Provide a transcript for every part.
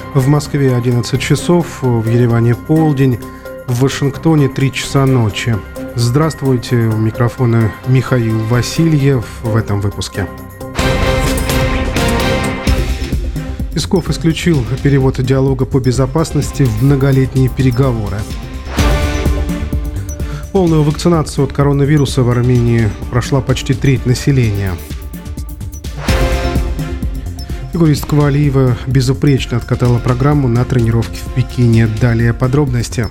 В Москве 11 часов, в Ереване полдень, в Вашингтоне 3 часа ночи. Здравствуйте, у микрофона Михаил Васильев в этом выпуске. Песков исключил перевод диалога по безопасности в многолетние переговоры. Полную вакцинацию от коронавируса в Армении прошла почти треть населения. Фигуристка Валиева безупречно откатала программу на тренировке в Пекине. Далее подробности.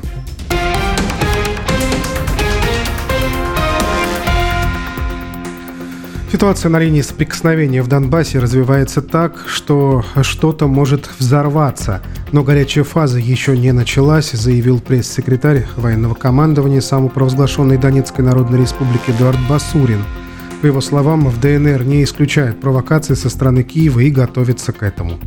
Ситуация на линии соприкосновения в Донбассе развивается так, что что-то может взорваться. Но горячая фаза еще не началась, заявил пресс-секретарь военного командования самопровозглашенной Донецкой Народной Республики Эдуард Басурин. По его словам, в ДНР не исключают провокации со стороны Киева и готовятся к этому.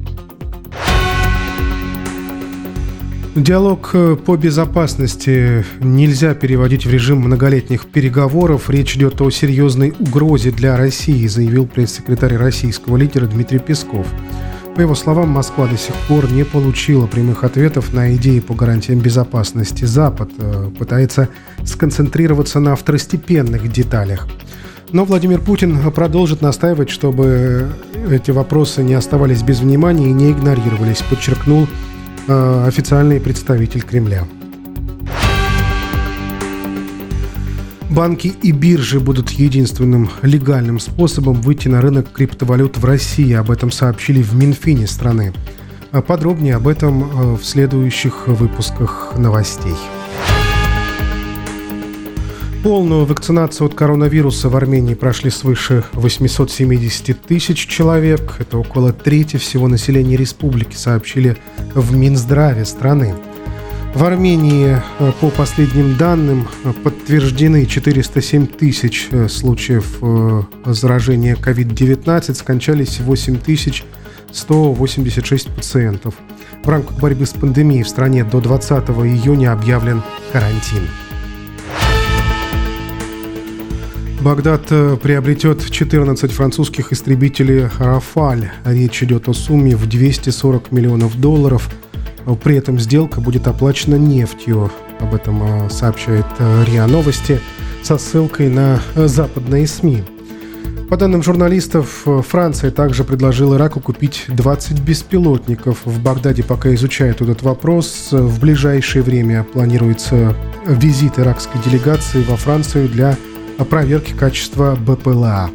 Диалог по безопасности нельзя переводить в режим многолетних переговоров. Речь идет о серьезной угрозе для России, заявил пресс-секретарь российского лидера Дмитрий Песков. По его словам, Москва до сих пор не получила прямых ответов на идеи по гарантиям безопасности. Запад пытается сконцентрироваться на второстепенных деталях. Но Владимир Путин продолжит настаивать, чтобы эти вопросы не оставались без внимания и не игнорировались, подчеркнул официальный представитель Кремля. Банки и биржи будут единственным легальным способом выйти на рынок криптовалют в России. Об этом сообщили в Минфине страны. Подробнее об этом в следующих выпусках новостей. Полную вакцинацию от коронавируса в Армении прошли свыше 870 тысяч человек. Это около трети всего населения республики, сообщили в Минздраве страны. В Армении, по последним данным, подтверждены 407 тысяч случаев заражения COVID-19, скончались 8186 пациентов. В рамках борьбы с пандемией в стране до 20 июня объявлен карантин. Багдад приобретет 14 французских истребителей «Рафаль». Речь идет о сумме в $240 миллионов. При этом сделка будет оплачена нефтью. Об этом сообщает РИА Новости со ссылкой на западные СМИ. По данным журналистов, Франция также предложила Ираку купить 20 беспилотников. В Багдаде пока изучают этот вопрос. В ближайшее время планируется визит иракской делегации во Францию для проверки качества БПЛА.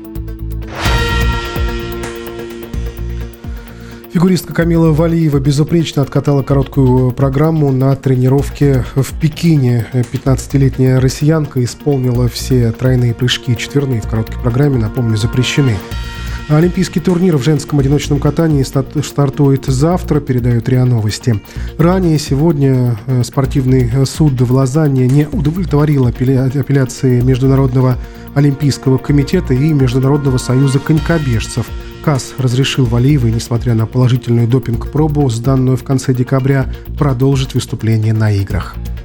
Фигуристка Камила Валиева безупречно откатала короткую программу на тренировке в Пекине. 15-летняя россиянка исполнила все тройные прыжки. Четверные в короткой программе, напомню, запрещены. Олимпийский турнир в женском одиночном катании стартует завтра, передают РИА Новости. Ранее сегодня спортивный суд в Лозанне не удовлетворил апелляции Международного олимпийского комитета и Международного союза конькобежцев. КАС разрешил Валиевой, несмотря на положительную допинг-пробу, сданную в конце декабря, продолжить выступление на играх.